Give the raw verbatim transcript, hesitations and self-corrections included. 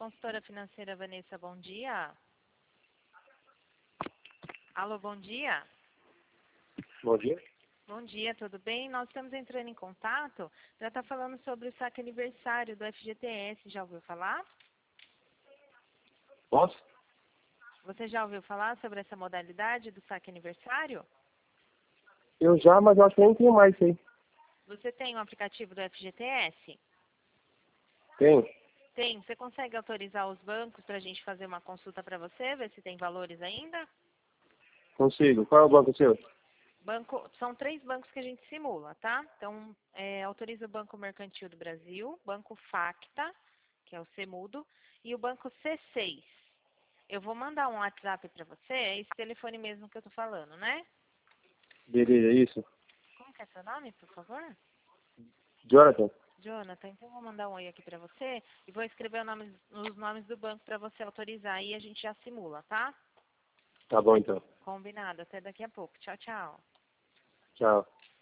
consultora financeira Vanessa, bom dia. Alô, bom dia. Bom dia. Bom dia, tudo bem? Nós estamos entrando em contato para estar falando sobre o saque aniversário do F G T S. Já ouviu falar? Posso? Você já ouviu falar sobre essa modalidade do saque aniversário? Eu já, mas eu acho que nem tenho mais isso aí. Você tem o aplicativo do F G T S? Tem. Tem. Você consegue autorizar os bancos para a gente fazer uma consulta para você, ver se tem valores ainda? Consigo. Qual é o banco seu? Banco, são três bancos que a gente simula, tá? Então, é, autoriza o Banco Mercantil do Brasil, Banco Facta, que é o Semudo, e o Banco C seis. Eu vou mandar um WhatsApp para você, é esse telefone mesmo que eu tô falando, né? Beleza, isso. Como que é seu nome, por favor? Jonathan. Jonathan, então eu vou mandar um oi aqui para você e vou escrever o nome, os nomes do banco para você autorizar e a gente já simula, tá? Tá bom, então. Combinado, até daqui a pouco. Tchau, tchau. Tchau.